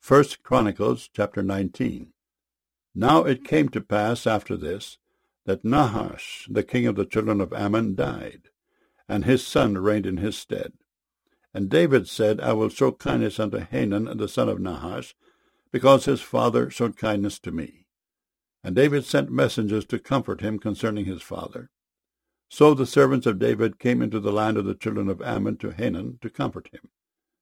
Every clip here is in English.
1 Chronicles chapter 19. Now it came to pass after this, that Nahash, the king of the children of Ammon, died, and his son reigned in his stead. And David said, I will show kindness unto Hanun the son of Nahash, because his father showed kindness to me. And David sent messengers to comfort him concerning his father. So the servants of David came into the land of the children of Ammon to Hanun to comfort him.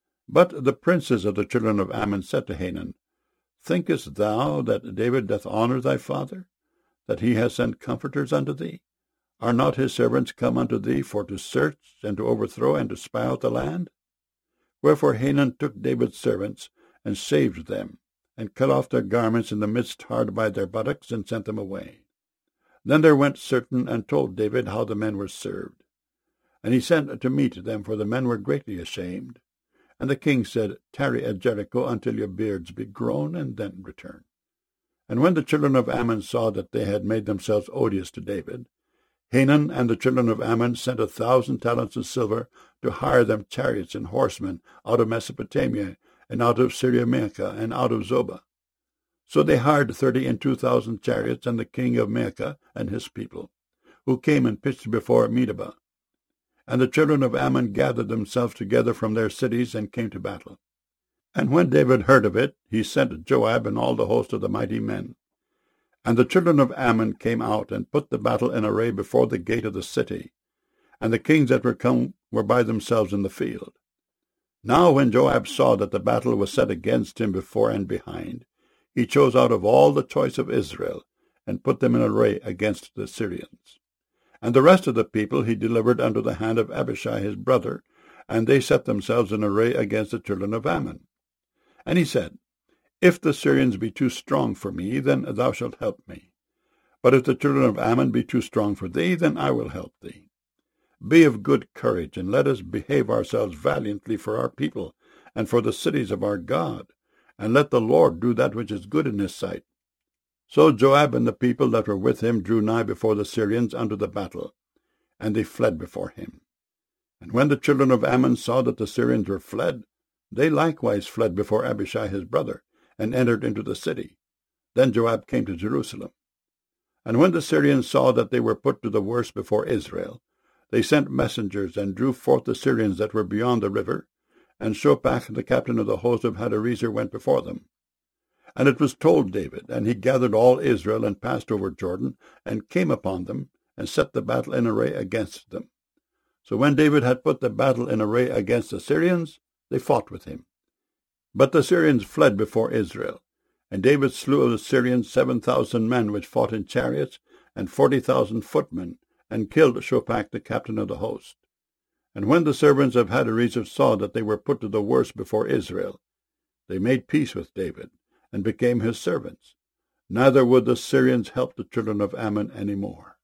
But the princes of the children of Ammon said to Hanun, Thinkest thou that David doth honour thy father, that he has sent comforters unto thee? Are not his servants come unto thee for to search, and to overthrow, and to spy out the land? Wherefore Hanun took David's servants, and saved them, and cut off their garments in the midst hard by their buttocks, and sent them away. Then there went certain, and told David how the men were served. And he sent to meet them, for the men were greatly ashamed. And the king said, Tarry at Jericho until your beards be grown, and then return. And when the children of Ammon saw that they had made themselves odious to David, Hanun and the children of Ammon sent 1,000 talents of silver to hire them chariots and horsemen out of Mesopotamia, and out of Syria-Maachah, and out of Zobah. So they hired 32,000 chariots, and the king of Maachah and his people, who came and pitched before Medeba. And the children of Ammon gathered themselves together from their cities, and came to battle. And when David heard of it, he sent Joab and all the host of the mighty men. And the children of Ammon came out, and put the battle in array before the gate of the city. And the kings that were come were by themselves in the field. Now when Joab saw that the battle was set against him before and behind, he chose out of all the choice of Israel, and put them in array against the Syrians. And the rest of the people he delivered unto the hand of Abishai his brother, and they set themselves in array against the children of Ammon. And he said, If the Syrians be too strong for me, then thou shalt help me. But if the children of Ammon be too strong for thee, then I will help thee. Be of good courage, and let us behave ourselves valiantly for our people, and for the cities of our God, and let the Lord do that which is good in his sight. So Joab and the people that were with him drew nigh before the Syrians unto the battle, and they fled before him. And when the children of Ammon saw that the Syrians were fled, they likewise fled before Abishai his brother, and entered into the city. Then Joab came to Jerusalem. And when the Syrians saw that they were put to the worse before Israel, they sent messengers, and drew forth the Syrians that were beyond the river, and Shobach the captain of the host of Hadarezer went before them. And it was told David, and he gathered all Israel, and passed over Jordan, and came upon them, and set the battle in array against them. So when David had put the battle in array against the Syrians, they fought with him. But the Syrians fled before Israel, and David slew of the Syrians 7,000 men which fought in chariots, and 40,000 footmen, and killed Shobach the captain of the host. And when the servants of Hadarezer saw that they were put to the worse before Israel, they made peace with David, and became his servants. Neither would the Syrians help the children of Ammon any more.